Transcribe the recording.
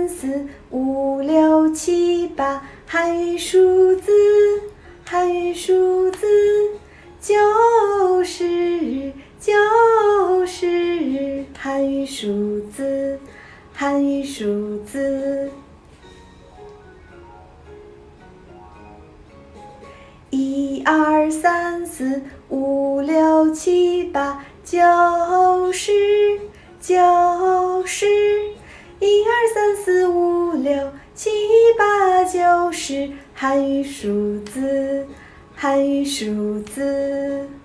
三四五六七八，汉语数字，汉语数字，就是汉语数字，汉语数字。一二三四五六七八，就是一二三四五六七八，就是汉语数字，汉语数字。